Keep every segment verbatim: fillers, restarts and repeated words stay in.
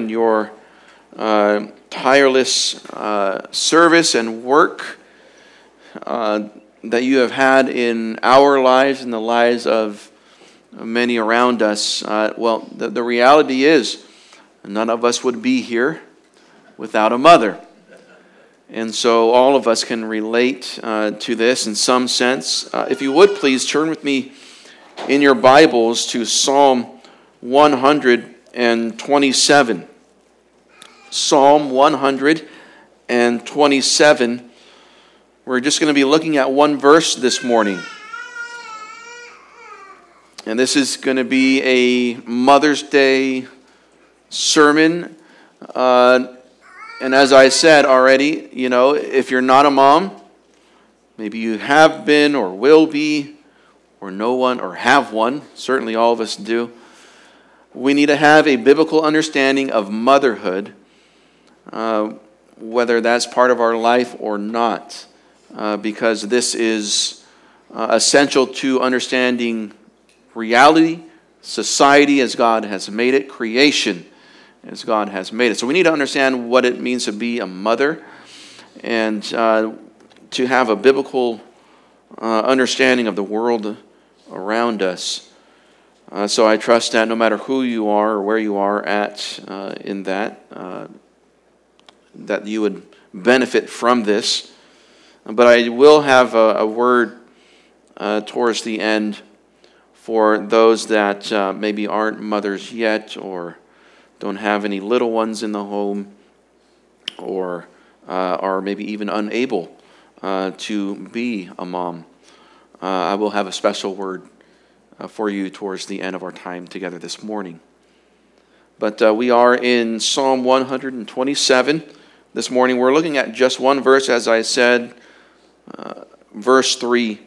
in your uh, tireless uh, service and work uh, that you have had in our lives and the lives of many around us. Uh, well, the, the reality is none of us would be here without a mother. And so all of us can relate uh, to this in some sense. Uh, if you would, please turn with me in your Bibles to Psalm one hundred twenty-seven. Psalm one hundred twenty-seven. We're just going to be looking at one verse this morning. And this is going to be a Mother's Day sermon. Uh, and as I said already, you know, if you're not a mom, maybe you have been or will be, or know one or have one, certainly all of us do, we need to have a biblical understanding of motherhood, uh, whether that's part of our life or not, uh, because this is uh, essential to understanding reality, society as God has made it, creation as God has made it. So we need to understand what it means to be a mother and uh, to have a biblical uh, understanding of the world around us. Uh, so I trust that no matter who you are or where you are at uh, in that, uh, that you would benefit from this. But I will have a, a word uh, towards the end for those that uh, maybe aren't mothers yet or don't have any little ones in the home or uh, are maybe even unable uh, to be a mom. Uh, I will have a special word uh, for you towards the end of our time together this morning. But uh, we are in Psalm one hundred twenty-seven this morning. We're looking at just one verse, as I said, uh, verse three.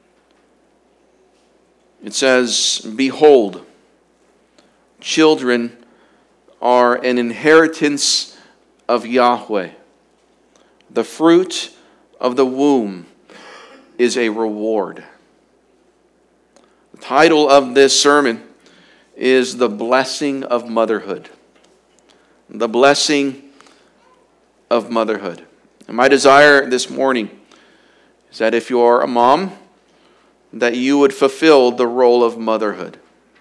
It says, "Behold, children are an inheritance of Yahweh. The fruit of the womb is a reward." The title of this sermon is The Blessing of Motherhood. The Blessing of Motherhood. And my desire this morning is that if you are a mom, that you would fulfill the role of motherhood.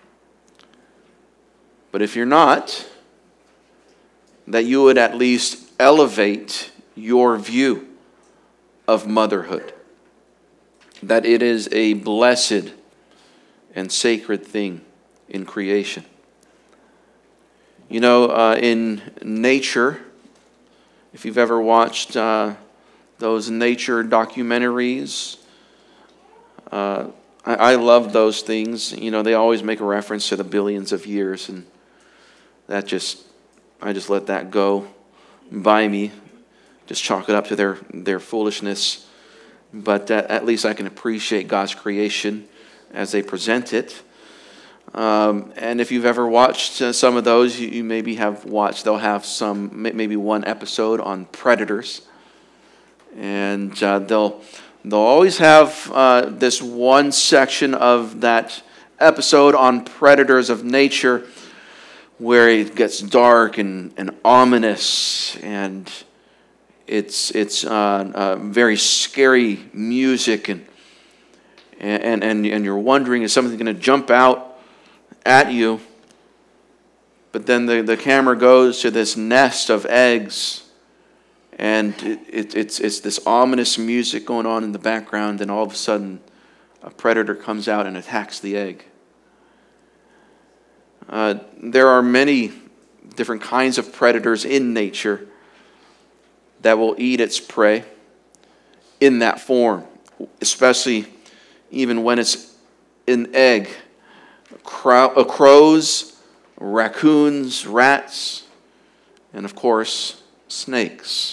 But if you're not, that you would at least elevate your view of motherhood. That it is a blessed and sacred thing in creation. You know, uh, in nature, if you've ever watched uh, those nature documentaries, uh, I, I love those things. You know, they always make a reference to the billions of years, and that just, I just let that go by me. Just chalk it up to their, their foolishness. But uh, at least I can appreciate God's creation as they present it. Um, and if you've ever watched uh, some of those, you, you maybe have watched, they'll have some, maybe one episode on predators. And uh, they'll they'll always have uh, this one section of that episode on predators of nature where it gets dark and, and ominous, and it's it's uh, uh, very scary music, and and and and you're wondering, is something going to jump out at you? But then the, the camera goes to this nest of eggs, and it, it, it's it's this ominous music going on in the background, and all of a sudden, a predator comes out and attacks the egg. Uh, there are many different kinds of predators in nature that will eat its prey in that form, especially even when it's an egg. Crow, crows, raccoons, rats, and of course, snakes.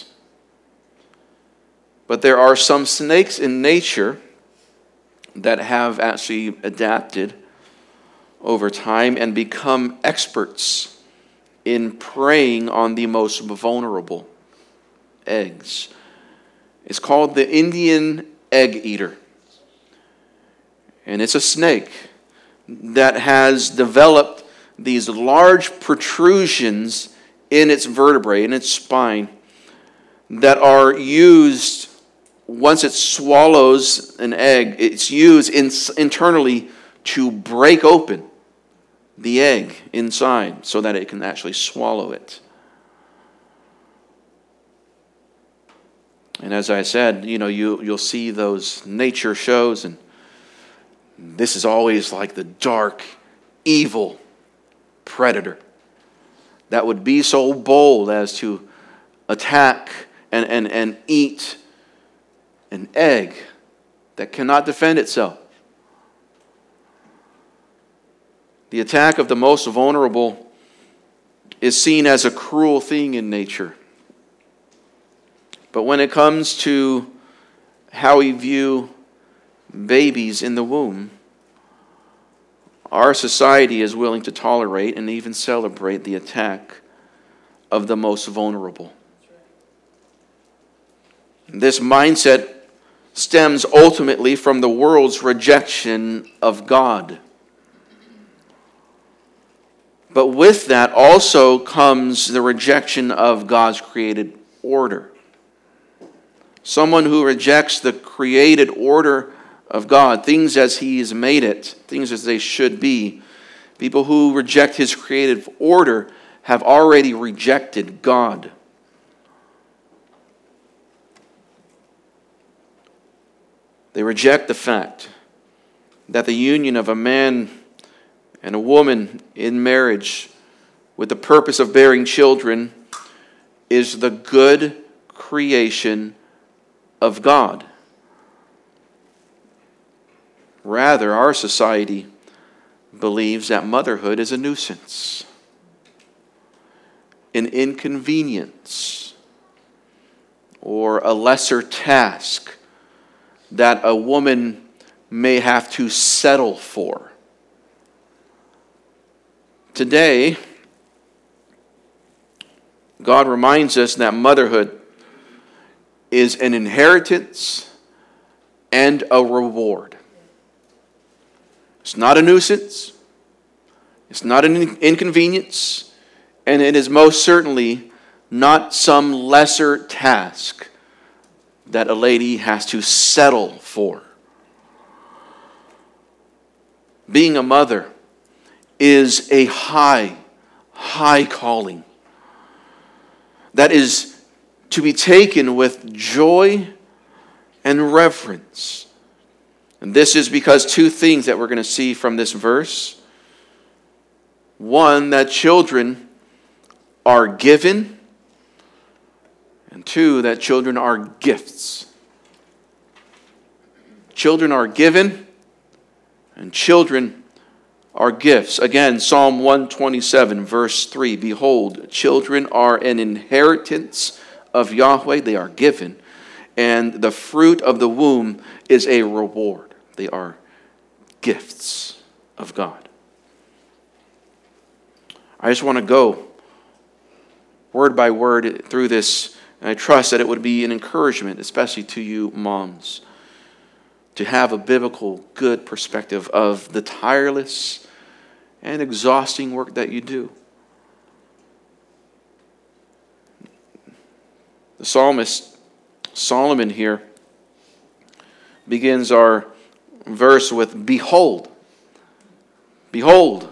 But there are some snakes in nature that have actually adapted over time and become experts in preying on the most vulnerable eggs. It's called the Indian egg eater. And it's a snake that has developed these large protrusions in its vertebrae, in its spine, that are used, once it swallows an egg, it's used in, internally to break open the egg inside so that it can actually swallow it. And as I said, you know, you, you'll see those nature shows, and this is always like the dark, evil predator that would be so bold as to attack and, and, and eat an egg that cannot defend itself. The attack of the most vulnerable is seen as a cruel thing in nature. But when it comes to how we view babies in the womb, our society is willing to tolerate and even celebrate the attack of the most vulnerable. This mindset stems ultimately from the world's rejection of God. But with that also comes the rejection of God's created order. Someone who rejects the created order of God, things as He has made it, things as they should be. People who reject His creative order have already rejected God. They reject the fact that the union of a man and a woman in marriage with the purpose of bearing children is the good creation of God. Rather, our society believes that motherhood is a nuisance, an inconvenience, or a lesser task that a woman may have to settle for. Today, God reminds us that motherhood is an inheritance and a reward. It's not a nuisance. It's not an inconvenience. And it is most certainly not some lesser task that a lady has to settle for. Being a mother is a high, high calling that is to be taken with joy and reverence. And this is because two things that we're going to see from this verse. One, that children are given. And two, that children are gifts. Children are given, and children are gifts. Again, Psalm one twenty-seven, verse three. Behold, children are an inheritance of Yahweh, they are given, and the fruit of the womb is a reward. They are gifts of God. I just want to go word by word through this, and I trust that it would be an encouragement, especially to you moms, to have a biblical, good perspective of the tireless and exhausting work that you do. The psalmist Solomon here begins our verse with behold. Behold.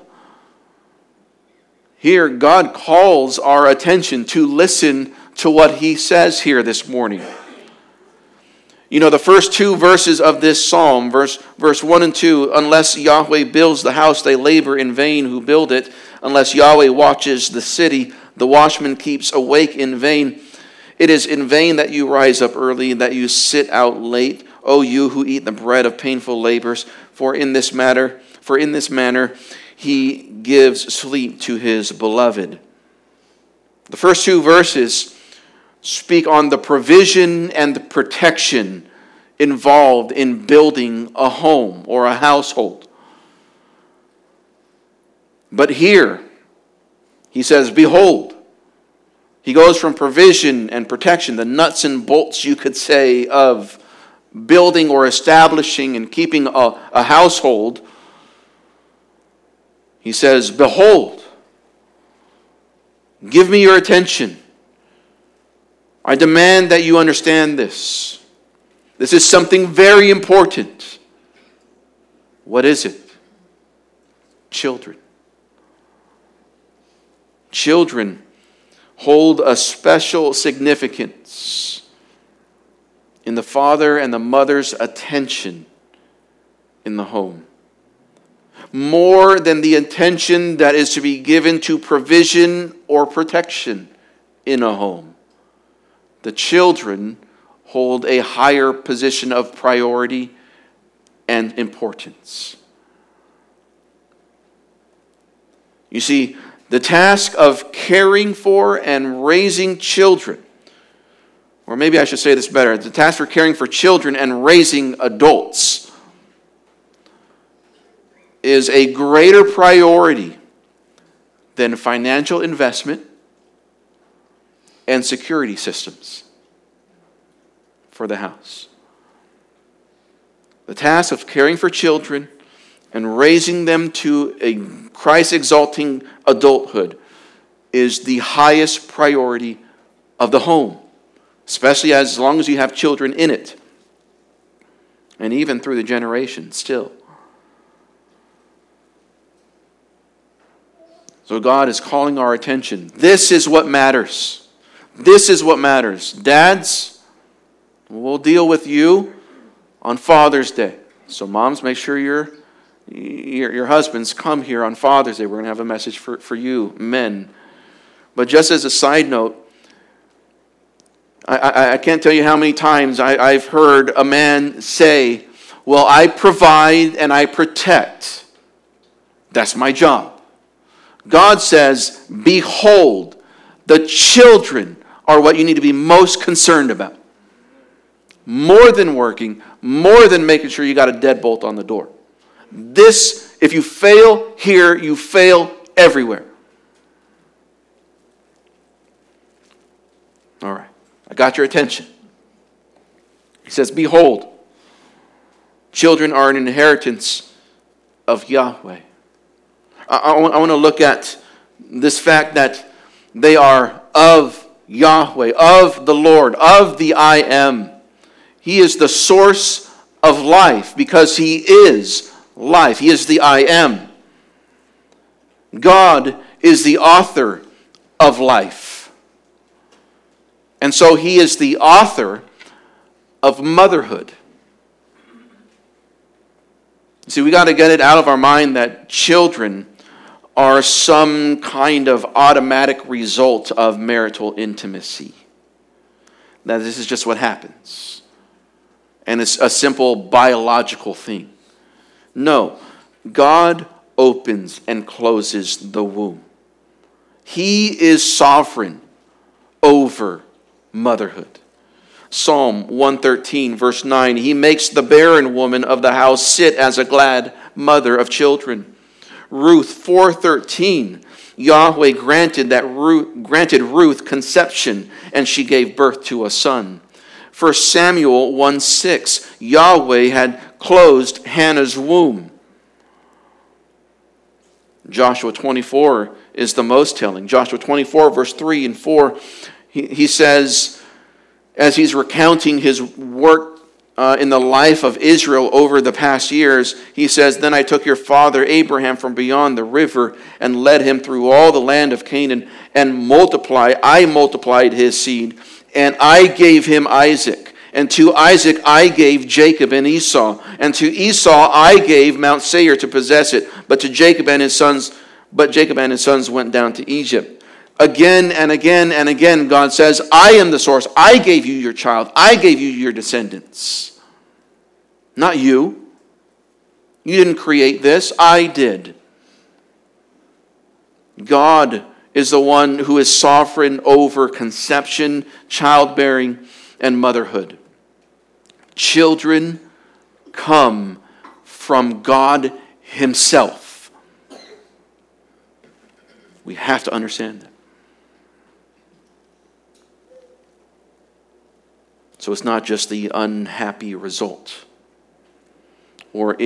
Here God calls our attention to listen to what He says here this morning. You know, the first two verses of this psalm, verse, verse one and two, unless Yahweh builds the house, they labor in vain who build it. Unless Yahweh watches the city, the watchman keeps awake in vain. It is in vain that you rise up early, that you sit out late, O you who eat the bread of painful labors, for in this matter, for in this manner He gives sleep to His beloved. The first two verses speak on the provision and the protection involved in building a home or a household. But here, he says, behold. He goes from provision and protection, the nuts and bolts, you could say, of building or establishing and keeping a, a household. He says, behold, Give me your attention. I demand that you understand this. This is something very important. What is it? Children. Children hold a special significance in the father and the mother's attention in the home. More than the attention that is to be given to provision or protection in a home. The children hold a higher position of priority and importance. You see, the task of caring for and raising children, or maybe I should say this better, the task for caring for children and raising adults is a greater priority than financial investment and security systems for the house. The task of caring for children and raising them to a Christ-exalting adulthood is the highest priority of the home, especially as long as you have children in it, and even through the generations still. So God is calling our attention. This is what matters. This is what matters. Dads, we'll deal with you on Father's Day. So moms, make sure your, your, your husbands come here on Father's Day. We're going to have a message for, for you, men. But just as a side note, I, I, I can't tell you how many times I, I've heard a man say, well, I provide and I protect. That's my job. God says, behold, the children are what you need to be most concerned about. More than working, more than making sure you got a deadbolt on the door. This, if you fail here, you fail everywhere. All right, I got your attention. He says, behold, children are an inheritance of Yahweh. I, I, I want to look at this fact that they are of Yahweh, of the Lord, of the I Am. He is the source of life because He is life. He is the I Am. God is the author of life. And so He is the author of motherhood. See, we got to get it out of our mind that children are some kind of automatic result of marital intimacy. That this is just what happens. And it's a simple biological thing. No, God opens and closes the womb. He is sovereign over motherhood. Psalm one thirteen, verse nine, He makes the barren woman of the house sit as a glad mother of children. Ruth four thirteen, Yahweh granted that Ruth, granted Ruth conception, and she gave birth to a son. First Samuel one six, Yahweh had closed Hannah's womb. Joshua twenty-four is the most telling. Joshua twenty-four, verse three and four, he, he says, as he's recounting his work uh, in the life of Israel over the past years, he says, then I took your father Abraham from beyond the river and led him through all the land of Canaan and multiplied, I multiplied his seed, and I gave him Isaac. And to Isaac I gave Jacob and Esau. And to Esau I gave Mount Seir to possess it. But to Jacob and his sons, but Jacob and his sons went down to Egypt. Again and again and again, God says, I am the source. I gave you your child. I gave you your descendants. Not you. You didn't create this. I did. God is the one who is sovereign over conception, childbearing, and motherhood. Children come from God Himself. We have to understand that. So it's not just the unhappy result or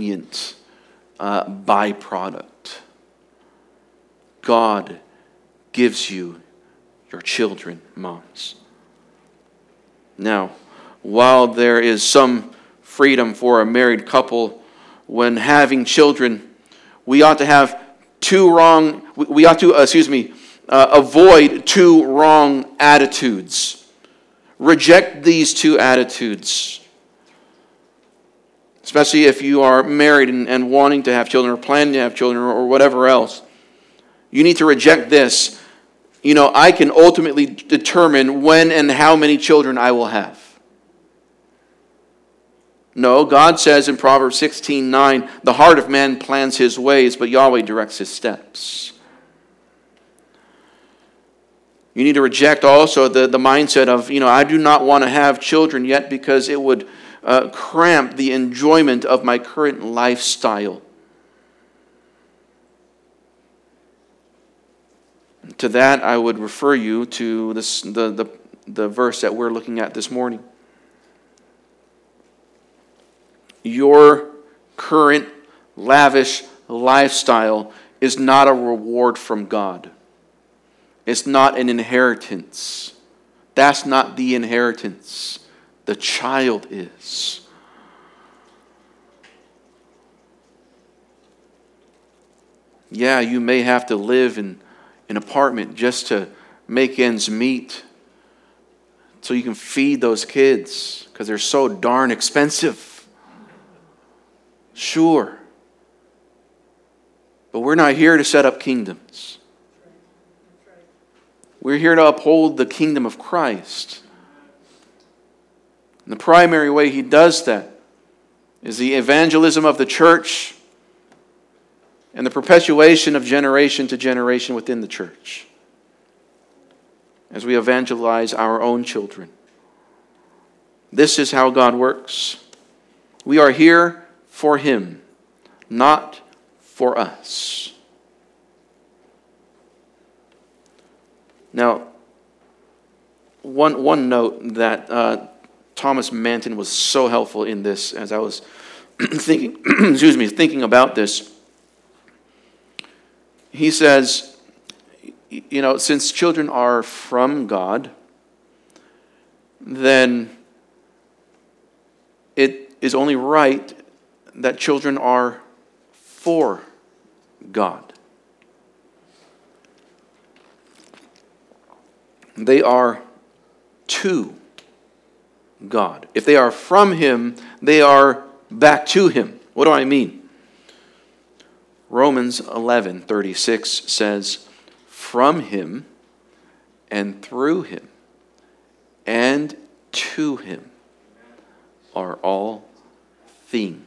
inconvenient uh, byproduct. God gives you your children, moms. Now, while there is some freedom for a married couple when having children, we ought to have two wrong, we ought to, uh, excuse me, uh, avoid two wrong attitudes. Reject these two attitudes. Especially if you are married and, and wanting to have children or planning to have children or, or whatever else. You need to reject this. You know, I can ultimately determine when and how many children I will have. No, God says in Proverbs sixteen nine, the heart of man plans his ways, but Yahweh directs his steps. You need to reject also the, the mindset of, you know, I do not want to have children yet because it would uh, cramp the enjoyment of my current lifestyle. To that, I would refer you to this, the, the, the verse that we're looking at this morning. Your current lavish lifestyle is not a reward from God. It's not an inheritance. That's not the inheritance. The child is. Yeah, you may have to live in an apartment just to make ends meet so you can feed those kids because they're so darn expensive. Sure. But we're not here to set up kingdoms. We're here to uphold the kingdom of Christ. And the primary way he does that is the evangelism of the church and the perpetuation of generation to generation within the church as we evangelize our own children. This is how God works. We are here for him, not for us. Now, one, one note that uh, Thomas Manton was so helpful in this as I was thinking, excuse me, thinking about this. He says, you know, since children are from God, then it is only right that children are for God. They are to God. If they are from him, they are back to him. What do I mean? Romans eleven thirty-six says, from him and through him and to him are all things.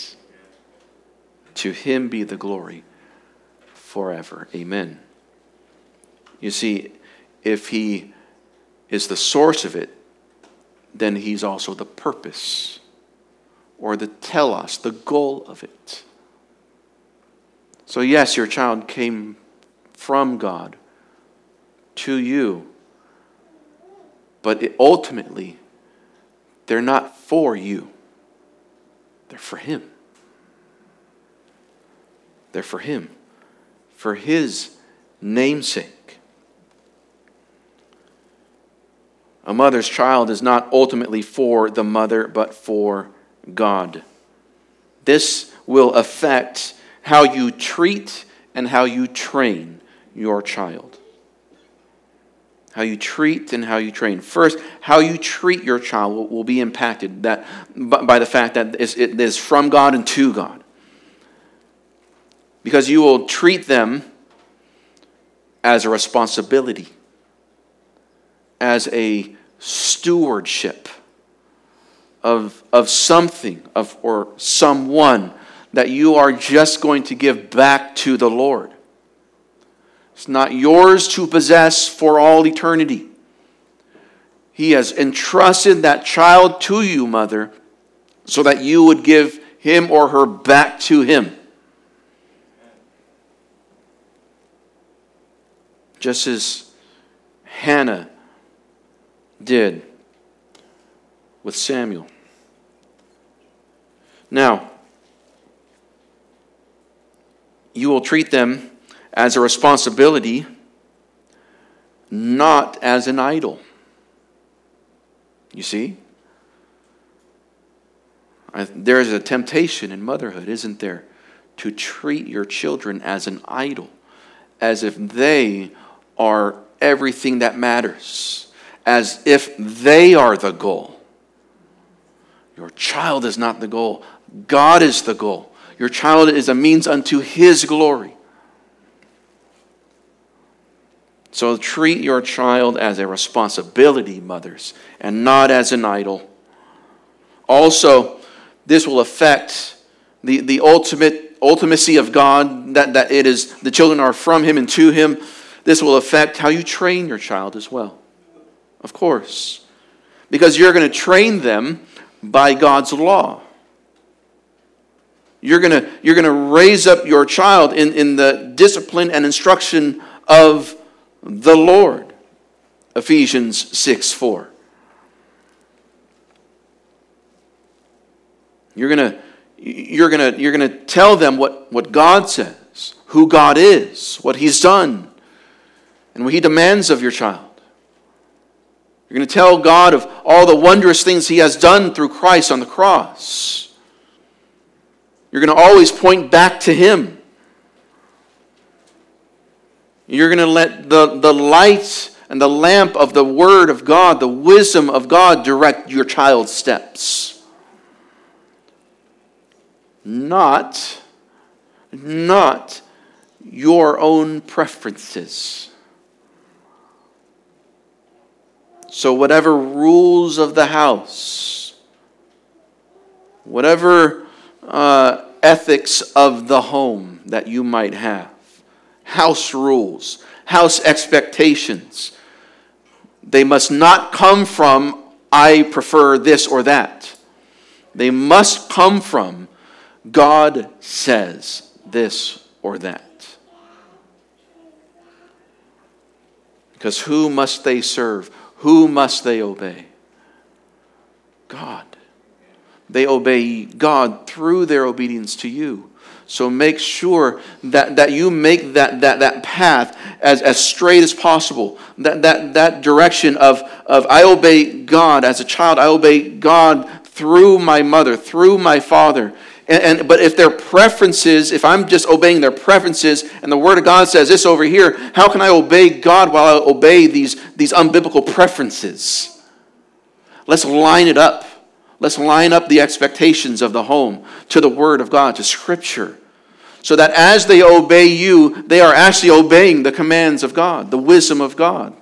To him be the glory forever. Amen. You see, if he is the source of it, then he's also the purpose or the telos, the goal of it. So yes, your child came from God to you, but it ultimately, they're not for you. They're for him. They're for him. For his namesake. A mother's child is not ultimately for the mother, but for God. This will affect how you treat and how you train your child. How you treat and how you train. First, how you treat your child will, will be impacted that, by the fact that it is from God and to God. Because you will treat them as a responsibility, as a stewardship of, of something of or someone that you are just going to give back to the Lord. It's not yours to possess for all eternity. He has entrusted that child to you, mother, so that you would give him or her back to him. Just as Hannah did with Samuel. Now, you will treat them as a responsibility not as an idol. You see? I, there is a temptation in motherhood, isn't there, to treat your children as an idol, as if they are everything that matters, as if they are the goal. Your child is not the goal. God is the goal. Your child is a means unto His glory. So treat your child as a responsibility, mothers, and not as an idol. Also, this will affect the, the ultimate ultimacy of God, that, that it is the children are from Him and to Him. This will affect how you train your child as well. Of course. Because you're going to train them by God's law. You're going to, you're going to raise up your child in, in the discipline and instruction of the Lord. Ephesians six four. You're going to you're going to you're going to tell them what, what God says, who God is, what He's done, and what He demands of your child. You're going to tell God of all the wondrous things He has done through Christ on the cross. You're going to always point back to Him. You're going to let the, the light and the lamp of the Word of God, the wisdom of God, direct your child's steps. Not, not your own preferences. So whatever rules of the house, whatever uh, ethics of the home that you might have, house rules, house expectations, they must not come from, I prefer this or that. They must come from, God says this or that. Because who must they serve? Who must they obey? God. They obey God through their obedience to you. So make sure that, that you make that, that, that path as, as straight as possible. That, that, that direction of, of I obey God as a child. I obey God through my mother, through my father. And, and but if their preferences, if I'm just obeying their preferences and the Word of God says this over here, how can I obey God while I obey these, these unbiblical preferences? Let's line it up. Let's line up the expectations of the home to the Word of God, to Scripture. So that as they obey you, they are actually obeying the commands of God, the wisdom of God.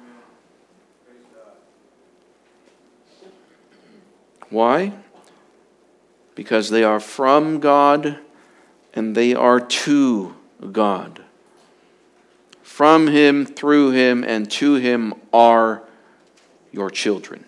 Why? Because they are from God and they are to God. From Him, through Him, and to Him are your children.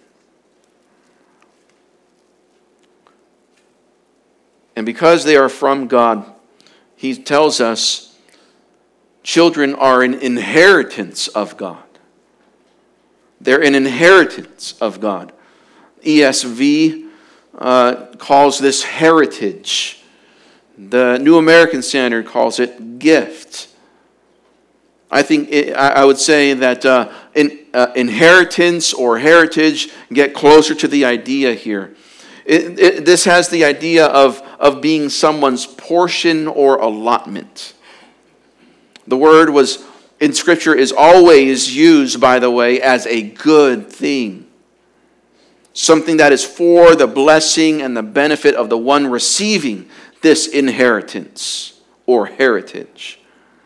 And because they are from God, He tells us children are an inheritance of God. They're an inheritance of God. E S V uh, calls this heritage. The New American Standard calls it gift. I think it, I would say that uh, in, uh, inheritance or heritage get closer to the idea here. It, it, this has the idea of, of being someone's portion or allotment. The word was in Scripture is always used, by the way, as a good thing. Something that is for the blessing and the benefit of the one receiving this inheritance or heritage.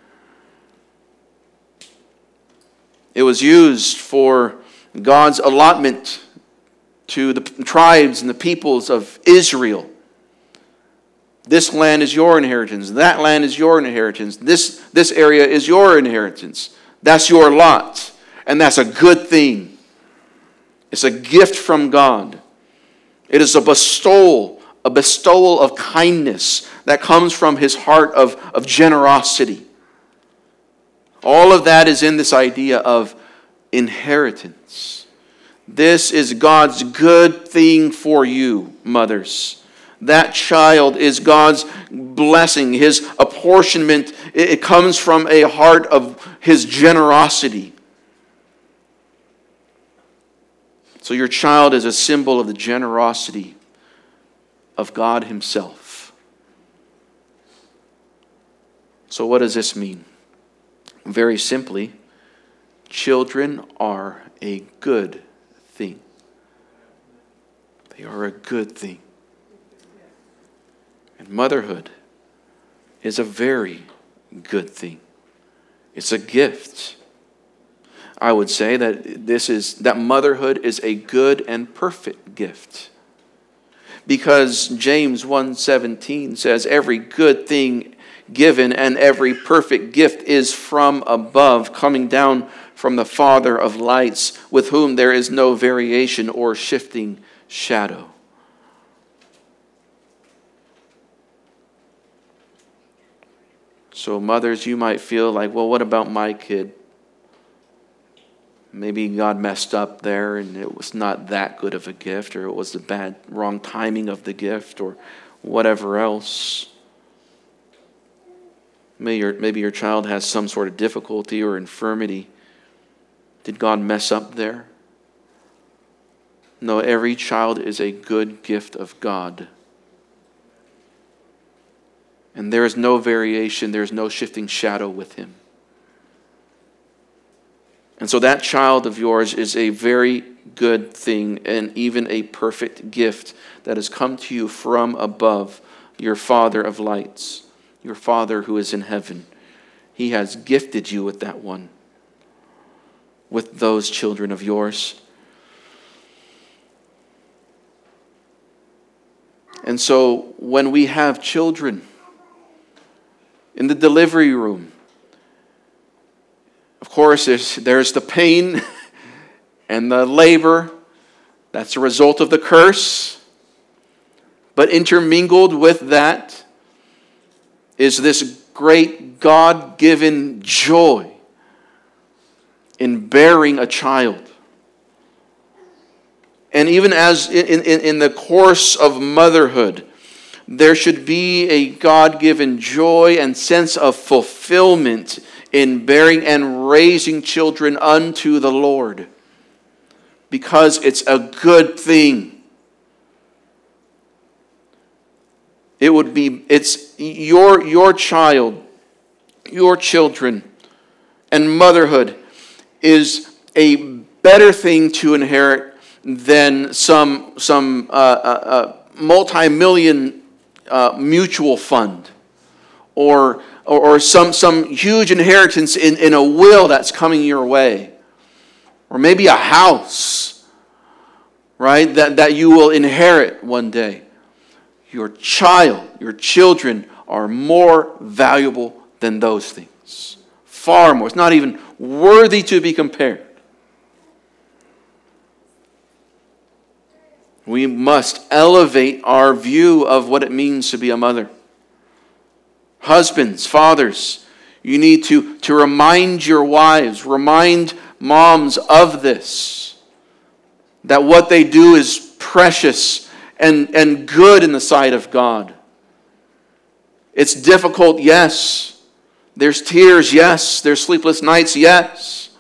It was used for God's allotment to the tribes and the peoples of Israel. This land is your inheritance. That land is your inheritance. This, this area is your inheritance. That's your lot. And that's a good thing. It's a gift from God. It is a bestowal, a bestowal of kindness that comes from His heart of, of generosity. All of that is in this idea of inheritance. This is God's good thing for you, mothers. That child is God's blessing, His apportionment. It comes from a heart of His generosity. So your child is a symbol of the generosity of God himself. So what does this mean? Very simply, children are a good thing. They are a good thing. And motherhood is a very good thing. It's a gift. I would say that this is that motherhood is a good and perfect gift. Because James one seventeen says every good thing given and every perfect gift is from above, coming down from the Father of lights, with whom there is no variation or shifting shadow. So mothers, you might feel like, well, what about my kid? Maybe God messed up there and it was not that good of a gift, or it was the bad, wrong timing of the gift, or whatever else. Maybe your, maybe your child has some sort of difficulty or infirmity. Did God mess up there? No, every child is a good gift of God. And there is no variation, there is no shifting shadow with him. And so that child of yours is a very good thing and even a perfect gift that has come to you from above, your Father of lights, your Father who is in heaven. He has gifted you with that one, with those children of yours. And so when we have children in the delivery room, of course, there's, there's the pain and the labor. That's a result of the curse. But intermingled with that is this great God-given joy in bearing a child. And even as in, in, in the course of motherhood, there should be a God-given joy and sense of fulfillment in bearing and raising children unto the Lord, because it's a good thing. It would be, it's your, your child, your children, and motherhood is a better thing to inherit than some, some uh, uh, uh, multi-million uh, mutual fund, or Or, or some, some huge inheritance in, in a will that's coming your way. Or maybe a house, right, that, that you will inherit one day. Your child, your children are more valuable than those things. Far more. It's not even worthy to be compared. We must elevate our view of what it means to be a mother. Husbands, fathers, you need to, to remind your wives, remind moms of this, that what they do is precious and, and good in the sight of God. It's difficult, yes. There's tears, yes. There's sleepless nights, yes.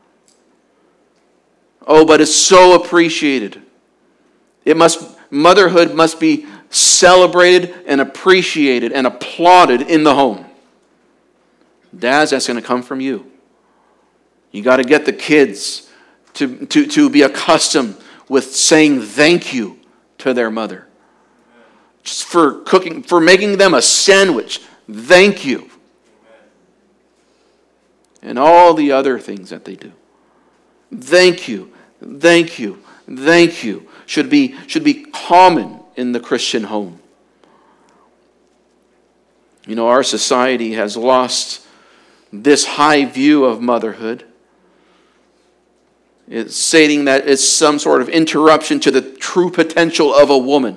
Oh, but it's so appreciated. It must, motherhood must be celebrated and appreciated and applauded in the home. Dads, that's going to come from you. You got to get the kids to, to, to be accustomed with saying thank you to their mother. Just for cooking, for making them a sandwich. Thank you. And all the other things that they do. Thank you. Thank you. Thank you. Should be, should be common in the Christian home. You know, our society has lost this high view of motherhood. It's stating that it's some sort of interruption to the true potential of a woman.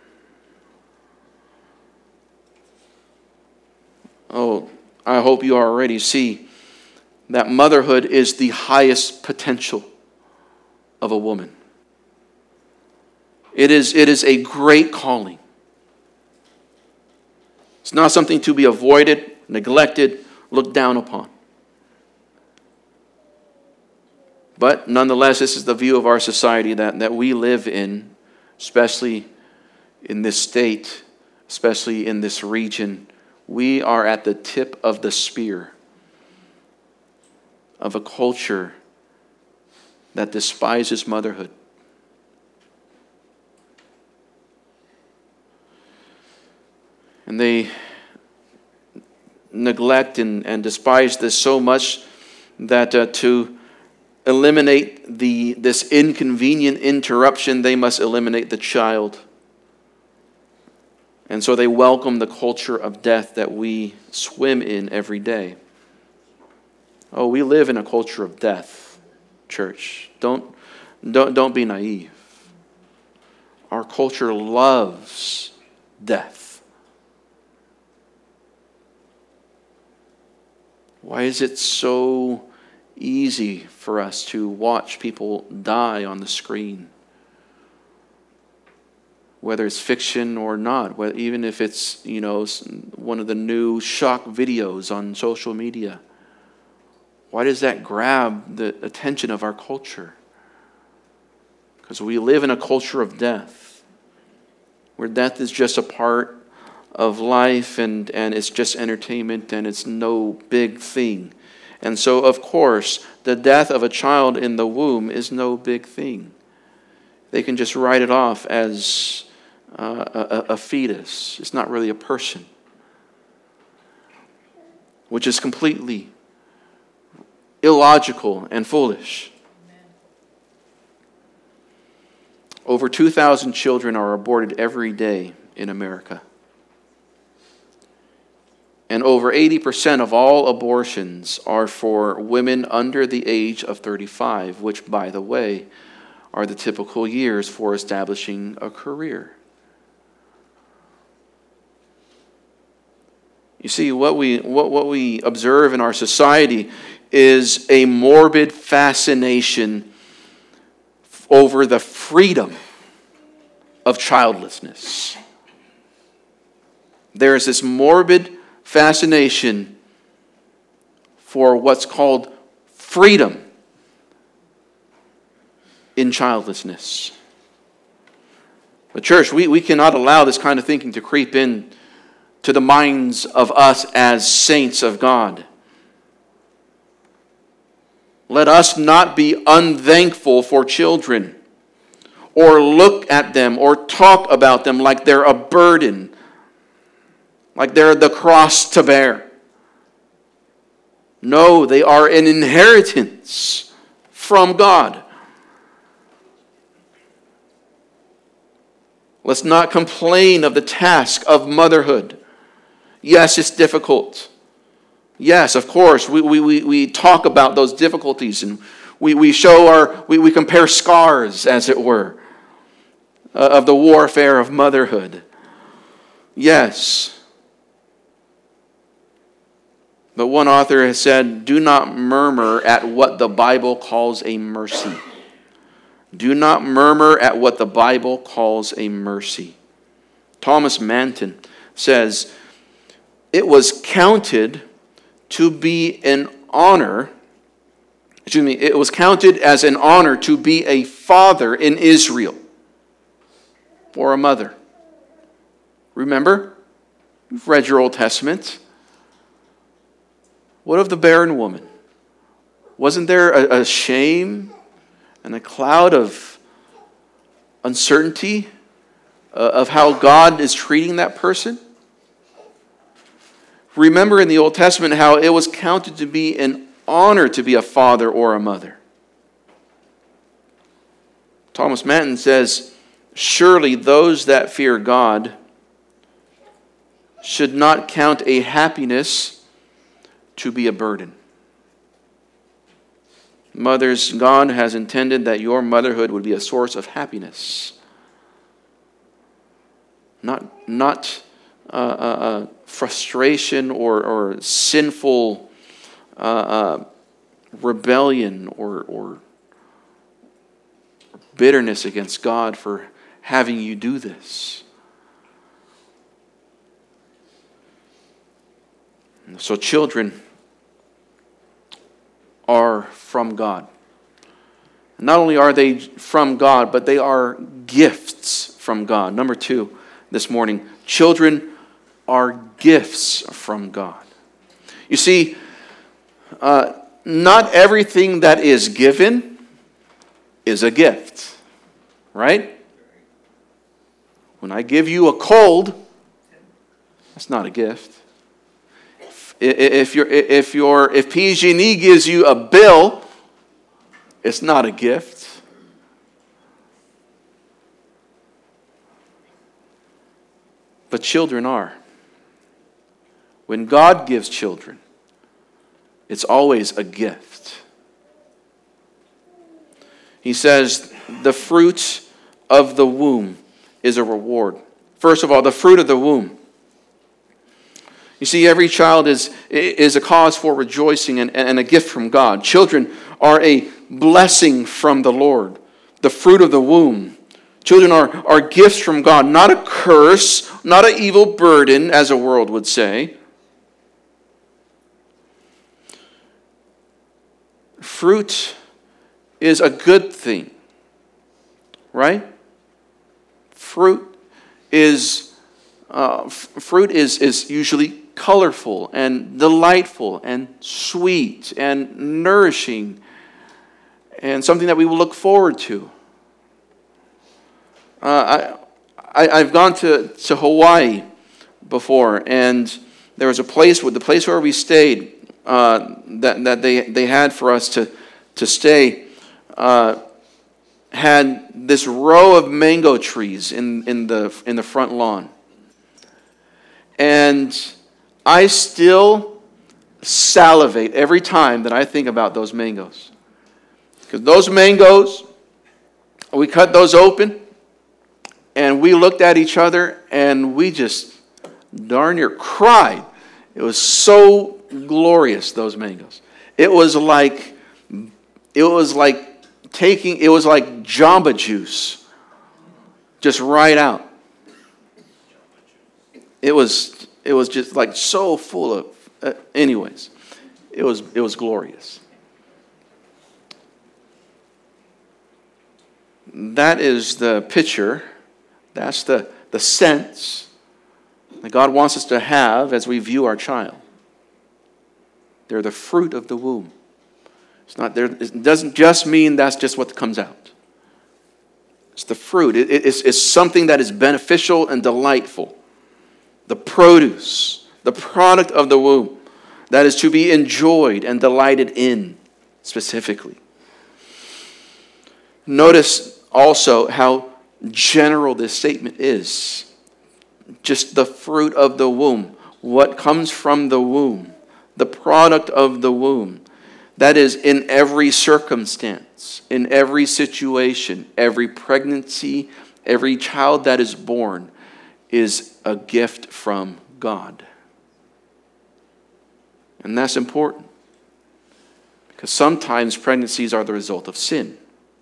Oh, I hope you already see that motherhood is the highest potential of a woman. It is, it is a great calling. It's not something to be avoided, neglected, looked down upon. But nonetheless, this is the view of our society that, that we live in, especially in this state, especially in this region. We are at the tip of the spear of a culture that despises motherhood. And they neglect and, and despise this so much that uh, to eliminate the this inconvenient interruption, they must eliminate the child. And so they welcome the culture of death that we swim in every day. Oh, we live in a culture of death, church. Don't, don't, don't be naive. Our culture loves death. Why is it so easy for us to watch people die on the screen? Whether it's fiction or not, whether, even if it's, you know, one of the new shock videos on social media. Why does that grab the attention of our culture? Because we live in a culture of death, where death is just a part of life and, and it's just entertainment and it's no big thing. And so, of course, the death of a child in the womb is no big thing. They can just write it off as uh, a, a fetus. It's not really a person, which is completely illogical and foolish. Amen. Over two thousand children are aborted every day in America. And over eighty percent of all abortions are for women under the age of thirty-five, which, by the way, are the typical years for establishing a career. You see, what we what, what we observe in our society is a morbid fascination over the freedom of childlessness. There is this morbid fascination for what's called freedom in childlessness. But church, we, we cannot allow this kind of thinking to creep in to the minds of us as saints of God. Let us not be unthankful for children, or look at them, or talk about them like they're a burden, like they're the cross to bear. No, they are an inheritance from God. Let's not complain of the task of motherhood. Yes, it's difficult. Yes, of course, we, we, we, we talk about those difficulties and we, we show our, we, we compare scars, as it were, uh, of the warfare of motherhood. Yes. But one author has said, do not murmur at what the Bible calls a mercy. Do not murmur at what the Bible calls a mercy. Thomas Manton says, it was counted to be an honor, excuse me, it was counted as an honor to be a father in Israel or a mother. Remember? You've read your Old Testament. What of the barren woman? Wasn't there a, a shame and a cloud of uncertainty uh, of how God is treating that person? Remember in the Old Testament how it was counted to be an honor to be a father or a mother. Thomas Manton says, surely those that fear God should not count a happiness to be a burden. Mothers, God has intended that your motherhood would be a source of happiness. Not, not uh, uh, uh, frustration or, or sinful uh, uh, rebellion or, or bitterness against God for having you do this. So children are from God. Not only are they from God, but they are gifts from God. Number two this morning, children are gifts from God. You see, uh, not everything that is given is a gift, right? When I give you a cold, that's not a gift. If you're, if you're, if P G and E gives you a bill, it's not a gift. But children are. When God gives children, it's always a gift. He says, the fruit of the womb is a reward. First of all, the fruit of the womb. You see, every child is, is a cause for rejoicing and, and a gift from God. Children are a blessing from the Lord. The fruit of the womb. Children are, are gifts from God, not a curse, not an evil burden, as a world would say. Fruit is a good thing, right? Fruit is uh, f- fruit is is usually colorful and delightful and sweet and nourishing, and something that we will look forward to. Uh, I, I I've gone to, to Hawaii before, and there was a place with the place where we stayed uh, that that they they had for us to to stay. Uh, had this row of mango trees in, in the in the front lawn. And I still salivate every time that I think about those mangoes. Because those mangoes, we cut those open, and we looked at each other, and we just darn near cried. It was so glorious, those mangoes. It was like, it was like taking, it was like Jamba Juice, just right out. It was, it was just like so full of, uh, anyways, it was, it was glorious. That is the picture, that's the, the sense that God wants us to have as we view our child. They're the fruit of the womb. It's not there. It doesn't just mean that's just what comes out. It's the fruit. It, it, it's, it's something that is beneficial and delightful. The produce, the product of the womb, that is to be enjoyed and delighted in specifically. Notice also how general this statement is. Just the fruit of the womb. What comes from the womb. The product of the womb. That is, in every circumstance, in every situation, every pregnancy, every child that is born is a gift from God. And that's important. Because sometimes pregnancies are the result of sin.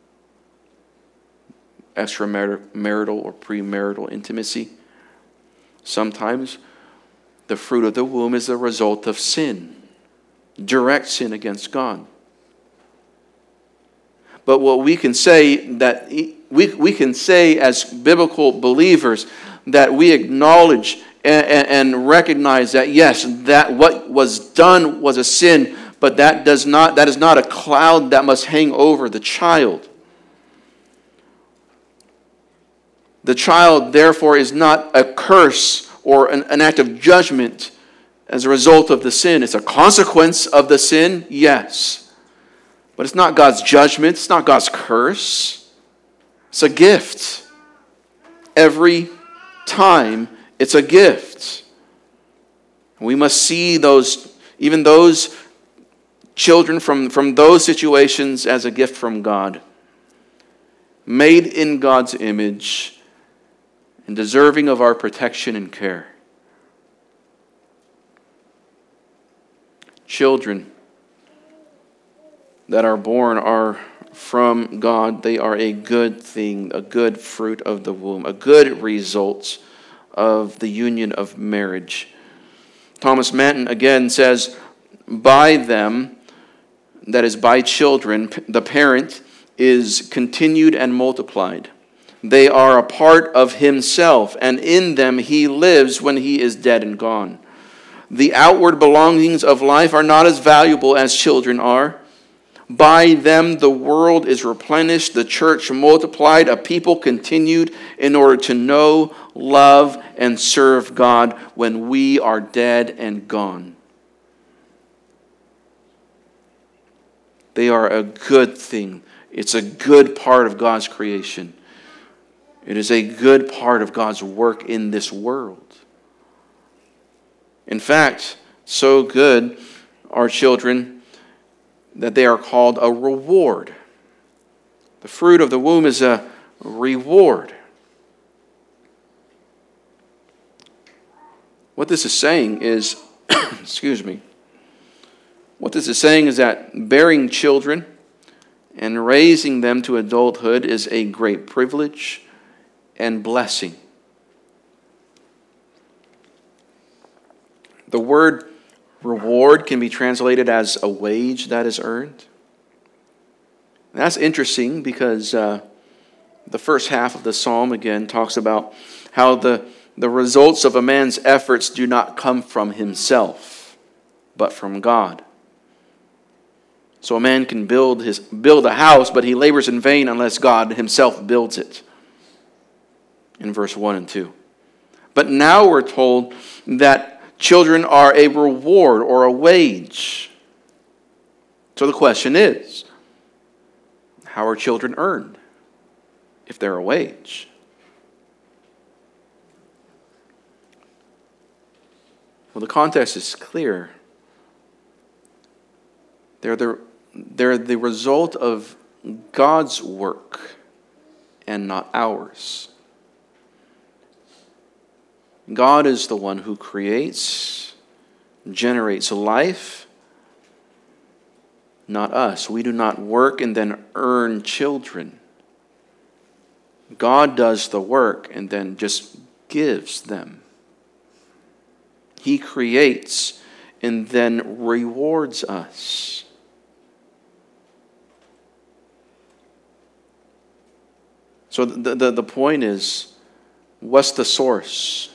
Extramarital or premarital intimacy. Sometimes the fruit of the womb is the result of sin. Direct sin against God. But what we can say that we, we can say as biblical believers that we acknowledge and, and recognize that yes, that what was done was a sin, but that does not that is not a cloud that must hang over the child. The child, therefore, is not a curse or an, an act of judgment as a result of the sin. It's a consequence of the sin, yes. But it's not God's judgment. It's not God's curse. It's a gift. Every time, it's a gift. We must see those, even those children from, from those situations as a gift from God. Made in God's image and deserving of our protection and care. Children that are born are from God. They are a good thing, a good fruit of the womb, a good result of the union of marriage. Thomas Manton again says, by them, that is by children, the parent is continued and multiplied. They are a part of himself, and in them he lives when he is dead and gone. The outward belongings of life are not as valuable as children are. By them the world is replenished, the church multiplied, a people continued in order to know, love, and serve God when we are dead and gone. They are a good thing. It's a good part of God's creation. It is a good part of God's work in this world. In fact, so good are children that they are called a reward. The fruit of the womb is a reward. What this is saying is, excuse me, what this is saying is that bearing children and raising them to adulthood is a great privilege and blessing. The word reward can be translated as a wage that is earned. And that's interesting because uh, the first half of the psalm again talks about how the, the results of a man's efforts do not come from himself, but from God. So a man can build his build a house, but he labors in vain unless God himself builds it. In verse one and two. But now we're told that children are a reward or a wage. So the question is, how are children earned if they're a wage? Well, the context is clear. They're the, they're the result of God's work and not ours. God is the one who creates, generates life, not us. We do not work and then earn children. God does the work and then just gives them. He creates and then rewards us. So the, the, the point is, what's the source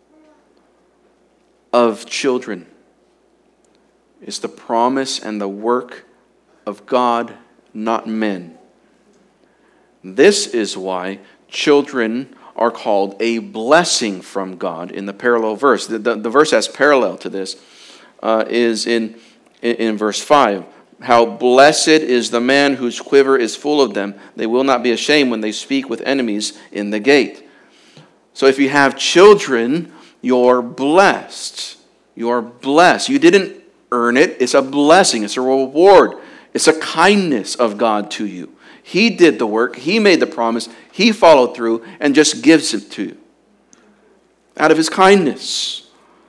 of children? It's the promise and the work of God, not men. This is why children are called a blessing from God in the parallel verse. The, the, the verse that's parallel to this uh, is in, in, in verse five. How blessed is the man whose quiver is full of them. They will not be ashamed when they speak with enemies in the gate. So if you have children, you're blessed. You're blessed. You didn't earn it. It's a blessing. It's a reward. It's a kindness of God to you. He did the work. He made the promise. He followed through and just gives it to you out of his kindness.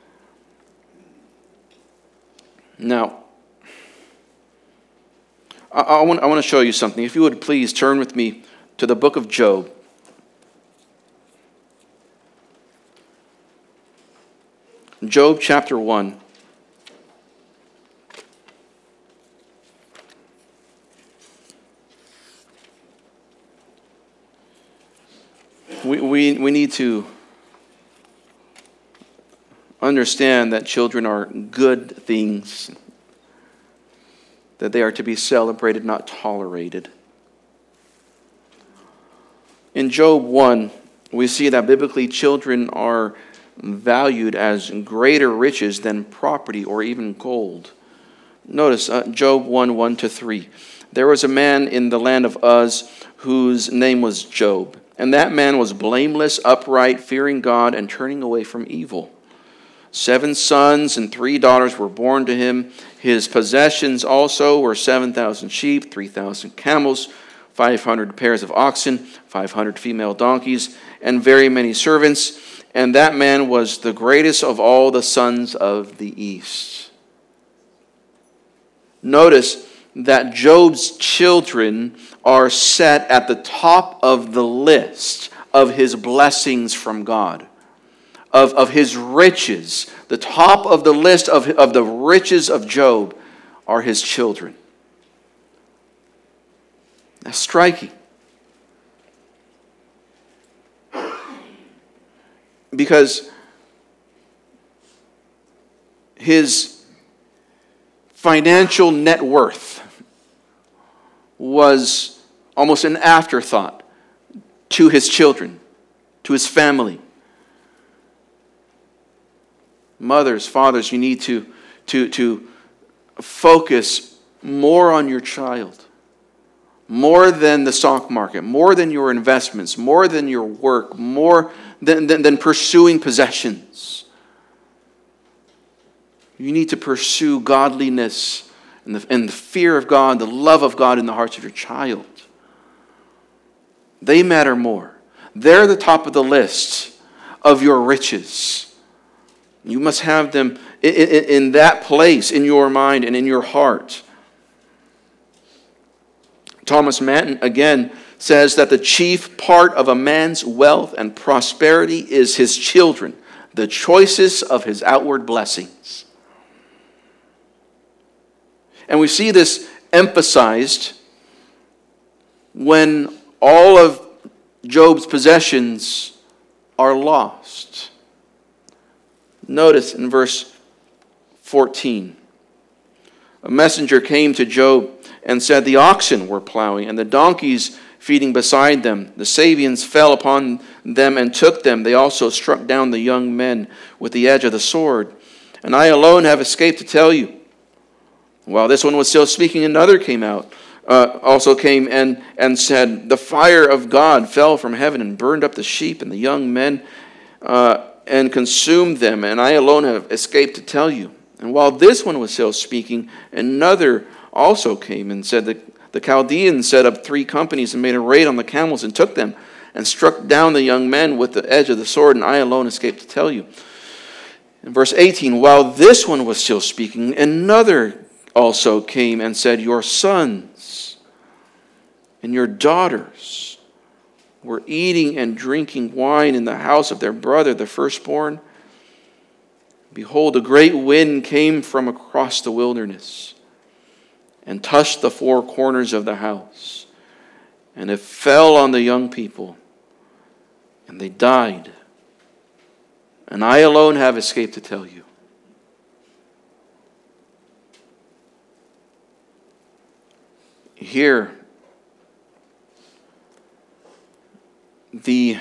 Now, I, I, want, I want to show you something. If you would please turn with me to the book of Job. Job chapter one. We, we, we need to understand that children are good things, that they are to be celebrated, not tolerated. In Job one, we see that biblically children are valued as greater riches than property or even gold. Notice uh, Job one, one to three. There was a man in the land of Uz whose name was Job. And that man was blameless, upright, fearing God, and turning away from evil. Seven sons and three daughters were born to him. His possessions also were seven thousand sheep, three thousand camels, five hundred pairs of oxen, five hundred female donkeys, and very many servants. And that man was the greatest of all the sons of the east. Notice that Job's children are set at the top of the list of his blessings from God, of, of his riches. The top of the list of, of the riches of Job are his children. That's striking. Because his financial net worth was almost an afterthought to his children, to his family. Mothers, fathers, you need to, to, to focus more on your child, more than the stock market, more than your investments, more than your work, more than, than, than pursuing possessions. You need to pursue godliness and the, and the fear of God, the love of God in the hearts of your child. They matter more. They're the top of the list of your riches. You must have them in, in, in that place in your mind and in your heart. Thomas Manton, again, says that the chief part of a man's wealth and prosperity is his children, the choicest of his outward blessings. And we see this emphasized when all of Job's possessions are lost. Notice in verse fourteen, a messenger came to Job and said, the oxen were plowing and the donkeys feeding beside them. The Sabeans fell upon them and took them. They also struck down the young men with the edge of the sword. And I alone have escaped to tell you. While this one was still speaking, another came out, uh, also came and, and said, the fire of God fell from heaven and burned up the sheep and the young men uh, and consumed them. And I alone have escaped to tell you. And while this one was still speaking, another also came and said, the, the Chaldeans set up three companies and made a raid on the camels and took them and struck down the young men with the edge of the sword, and I alone escaped to tell you. In verse eighteen, while this one was still speaking, another also came and said, your sons and your daughters were eating and drinking wine in the house of their brother, the firstborn. Behold, a great wind came from across the wilderness and touched the four corners of the house. And it fell on the young people, and they died. And I alone have escaped to tell you. Here, the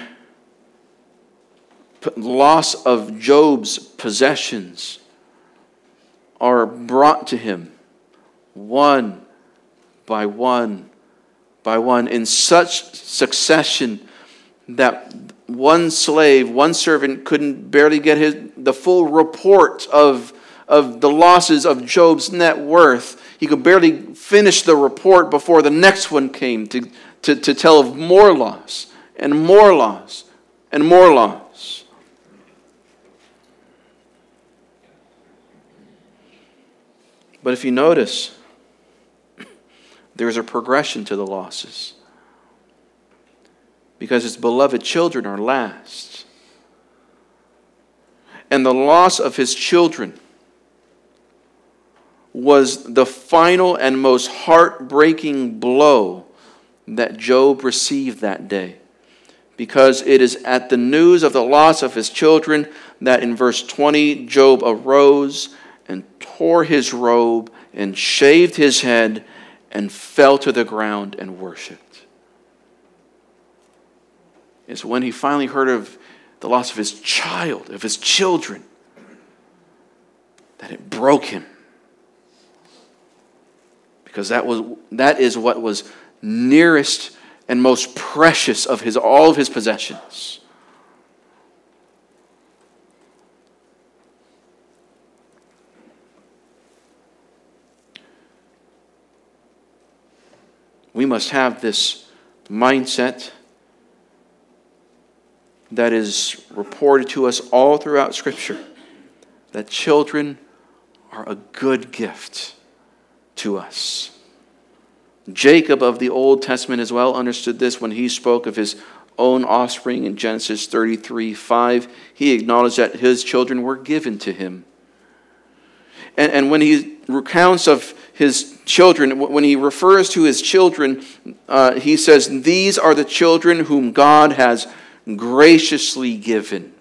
loss of Job's possessions are brought to him one by one by one in such succession that one slave, one servant couldn't barely get his the full report of, of the losses of Job's net worth. He could barely finish the report before the next one came to, to, to tell of more loss and more loss and more loss. But if you notice, there's a progression to the losses. Because his beloved children are last. And the loss of his children was the final and most heartbreaking blow that Job received that day. Because it is at the news of the loss of his children that in verse twenty, Job arose and tore his robe and shaved his head and fell to the ground and worshipped. It's when he finally heard of the loss of his child, of his children, that it broke him. Because that was that is what was nearest and most precious of his all of his possessions. We must have this mindset that is reported to us all throughout Scripture, that children are a good gift to us. Jacob of the Old Testament as well understood this when he spoke of his own offspring in Genesis thirty-three five. He acknowledged that his children were given to him. And, and when he recounts of his children, when he refers to his children, uh, he says, these are the children whom God has graciously given.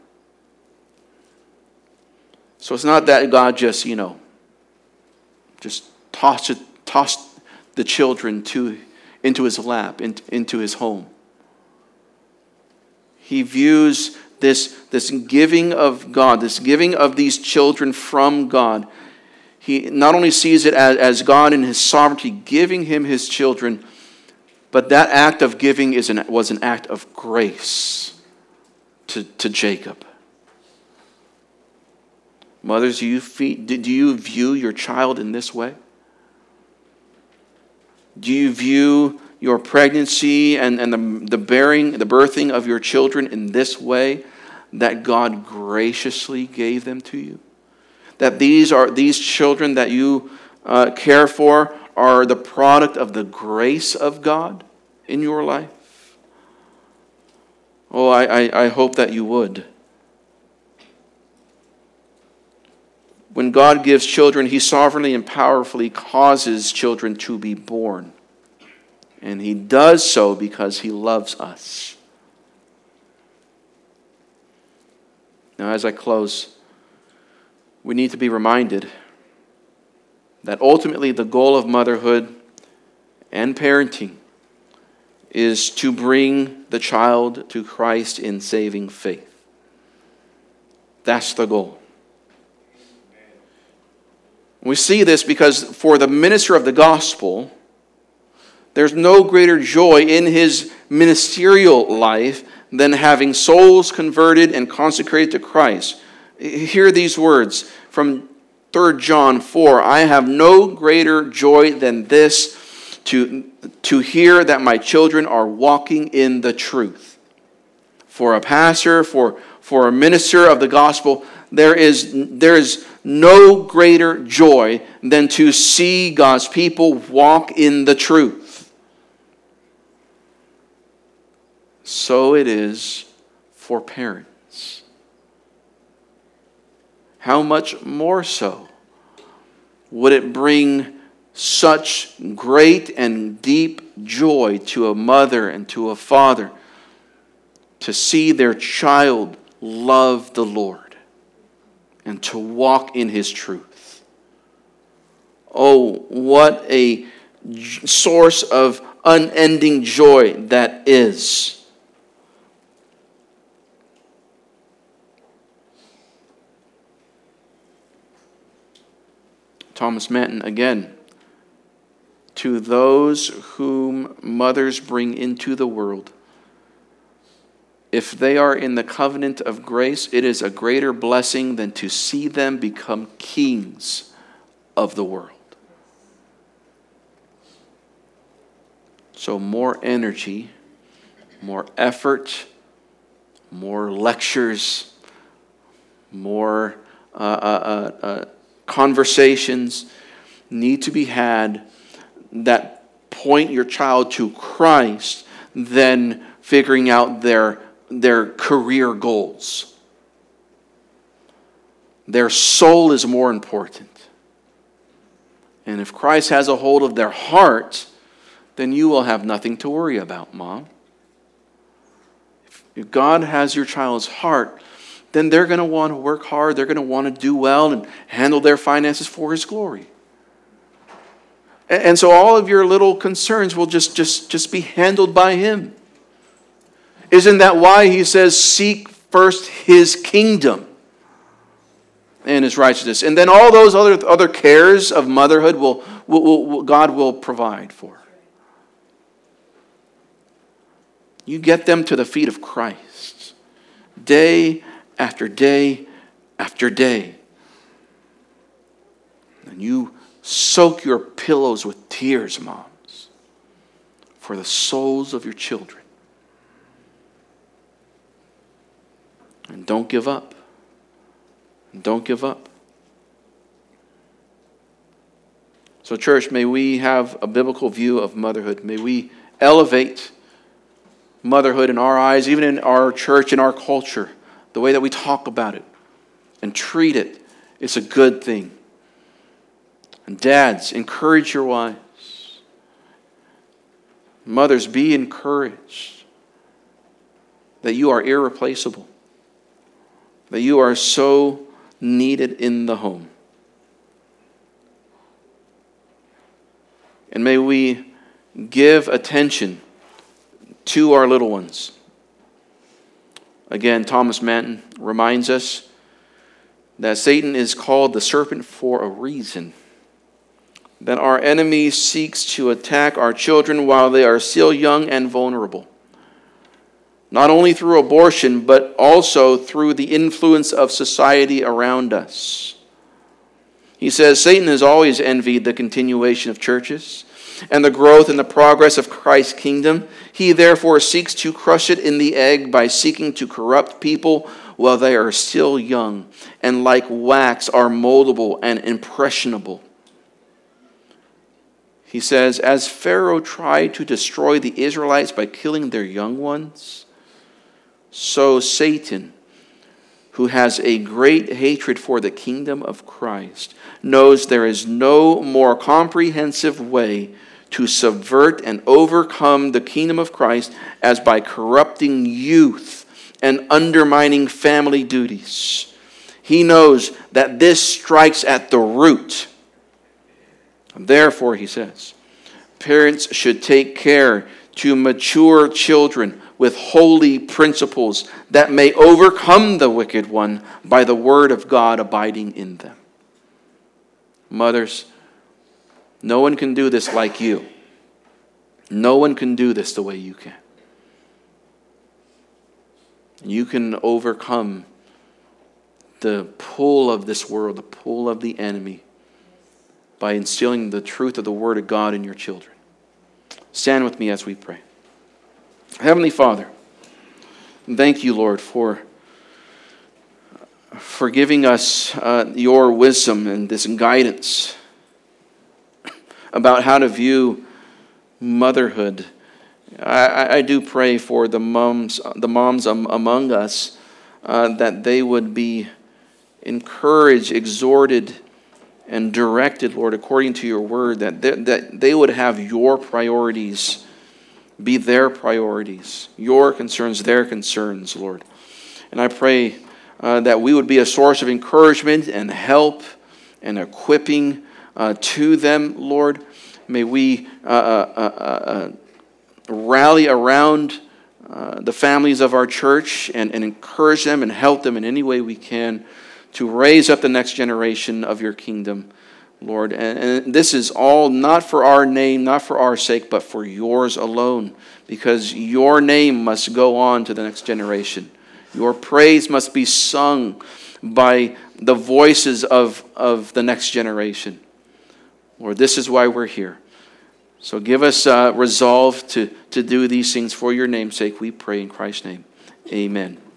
So it's not that God just, you know, just tossed, it, tossed the children to, into his lap, into, into his home. He views this, this giving of God, this giving of these children from God. He not only sees it as, as God in his sovereignty giving him his children, but that act of giving is an, was an act of grace to, to Jacob. Mothers, do you, feed, do you view your child in this way? Do you view your pregnancy and, and the, the bearing, the birthing of your children in this way, that God graciously gave them to you? That these are these children that you uh, care for are the product of the grace of God in your life? Oh, I, I, I hope that you would. When God gives children, he sovereignly and powerfully causes children to be born. And he does so because he loves us. Now, as I close, we need to be reminded that ultimately the goal of motherhood and parenting is to bring the child to Christ in saving faith. That's the goal. We see this because for the minister of the gospel, there's no greater joy in his ministerial life than having souls converted and consecrated to Christ. Hear these words from Third John four. I have no greater joy than this, to, to hear that my children are walking in the truth. For a pastor, for, for a minister of the gospel, there is, there is no greater joy than to see God's people walk in the truth. So it is for parents. How much more so would it bring such great and deep joy to a mother and to a father to see their child love the Lord and to walk in his truth? Oh, what a source of unending joy that is. Thomas Manton again. To those whom mothers bring into the world, if they are in the covenant of grace, it is a greater blessing than to see them become kings of the world. So more energy, more effort, more lectures, more uh, uh, uh, uh, conversations need to be had that point your child to Christ than figuring out their, their career goals. Their soul is more important. And if Christ has a hold of their heart, then you will have nothing to worry about, Mom. If God has your child's heart, then they're going to want to work hard. They're going to want to do well and handle their finances for his glory. And so all of your little concerns will just, just, just be handled by him. Isn't that why he says, seek first his kingdom and his righteousness? And then all those other, other cares of motherhood will, will, will God will provide for. You get them to the feet of Christ day after day after day. And you soak your pillows with tears, moms, for the souls of your children. And don't give up. Don't give up. So, church, may we have a biblical view of motherhood. May we elevate motherhood in our eyes, even in our church, in our culture. The way that we talk about it and treat it is a good thing. And dads, encourage your wives. Mothers, be encouraged that you are irreplaceable, that you are so needed in the home. And may we give attention to our little ones. Again, Thomas Manton reminds us that Satan is called the serpent for a reason. That our enemy seeks to attack our children while they are still young and vulnerable. Not only through abortion, but also through the influence of society around us. He says, Satan has always envied the continuation of churches and the growth and the progress of Christ's kingdom. He therefore seeks to crush it in the egg by seeking to corrupt people while they are still young and like wax are moldable and impressionable. He says, as Pharaoh tried to destroy the Israelites by killing their young ones, so Satan, who has a great hatred for the kingdom of Christ, knows there is no more comprehensive way to subvert and overcome the kingdom of Christ as by corrupting youth and undermining family duties. He knows that this strikes at the root. Therefore, he says, parents should take care to mature children with holy principles that may overcome the wicked one by the word of God abiding in them. Mothers, no one can do this like you. No one can do this the way you can. You can overcome the pull of this world, the pull of the enemy, by instilling the truth of the Word of God in your children. Stand with me as we pray. Heavenly Father, thank you, Lord, for, for giving us uh, your wisdom and this guidance about how to view motherhood. I, I do pray for the moms, the moms among us, uh, that they would be encouraged, exhorted, and directed, Lord, according to your word, that they, that they would have your priorities be their priorities, your concerns, their concerns, Lord. And I pray uh, that we would be a source of encouragement and help and equipping uh, to them, Lord. May we uh, uh, uh, uh, rally around uh, the families of our church and, and encourage them and help them in any way we can to raise up the next generation of your kingdom, Lord. And, and this is all not for our name, not for our sake, but for yours alone, because your name must go on to the next generation. Your praise must be sung by the voices of, of the next generation. Lord, this is why we're here. So give us uh, resolve to, to do these things for your name's sake, we pray in Christ's name. Amen.